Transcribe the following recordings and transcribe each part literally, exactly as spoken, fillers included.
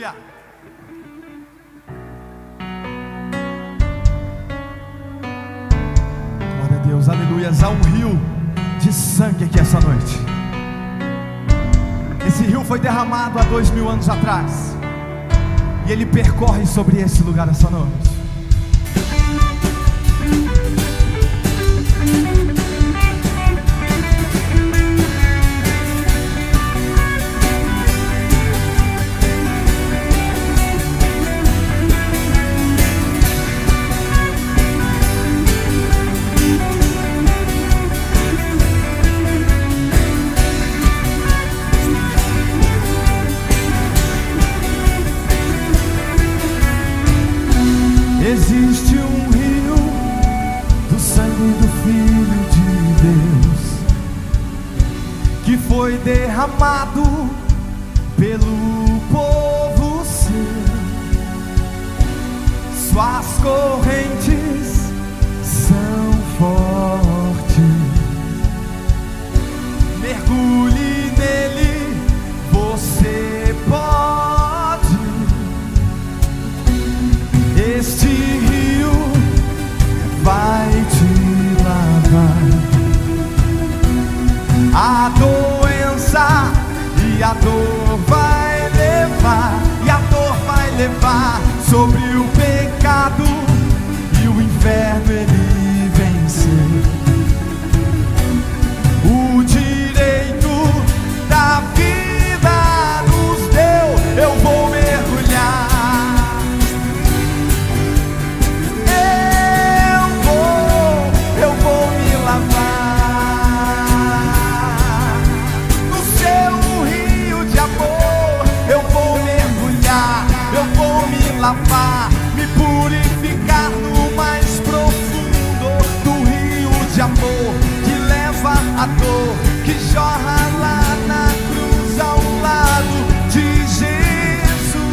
Aleluia. Glória a Deus, aleluias. Há um rio de sangue aqui essa noite. Esse rio foi derramado há dois mil anos atrás, e ele percorre sobre esse lugar essa noite. Existe um rio do sangue do Filho de Deus, que foi derramado pelo povo seu. Suas correntes são fortes. Mergulhe nele, você pode. Este rio vai te lavar. A doença e a dor vai levar, e a dor vai levar sobre o pecado, e o inferno ele venceu. O direito da vida nos deu. Eu vou mergulhar. Lavar, me purificar no mais profundo do rio de amor, que leva a dor, que jorra lá na cruz ao lado de Jesus.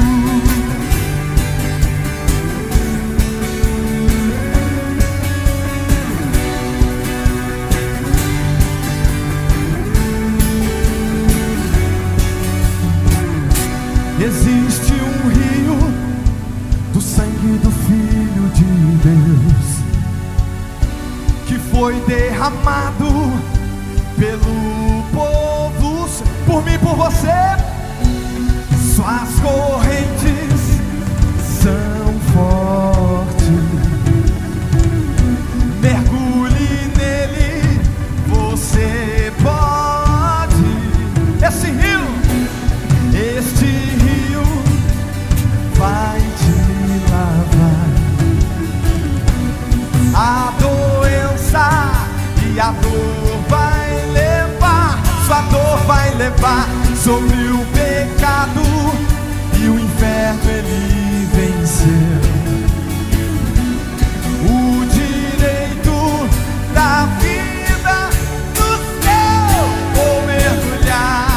Existe um rio do sangue do Filho de Deus, que foi derramado pelo povo, por mim e por você. Suas correntes são fortes. Mergulhe nele, você pode. Esse rio, este rio vai te lavar. A doença e a dor vai levar, sua dor vai levar sobre o pecado, e o inferno ele venceu. O direito da vida do céu, vou mergulhar.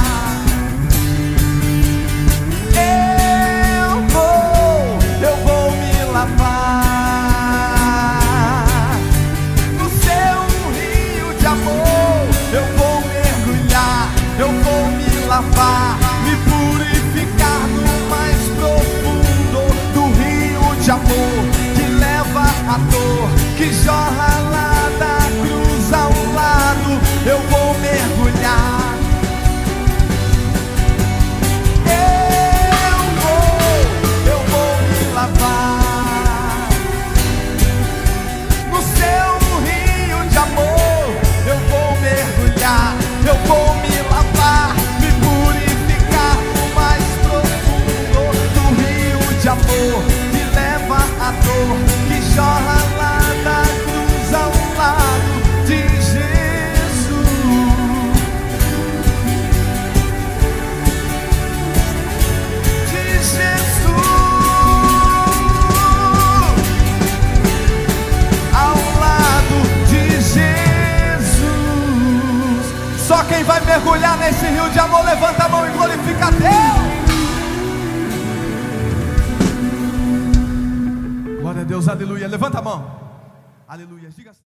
Lavar, me purificar no mais profundo do rio de amor, que leva a dor, que jorra lá da cruz ao lado. Eu vou mergulhar. Eu vou, eu vou me lavar no seu rio de amor. Eu vou mergulhar, eu vou me lavar, de amor, que leva a dor, que jorra lá da cruz ao lado de Jesus. De Jesus, ao lado de Jesus. Só quem vai mergulhar nesse rio de amor, levanta a mão e glorifica a Deus. Glória a Deus, aleluia. Levanta a mão. Aleluia. Diga assim.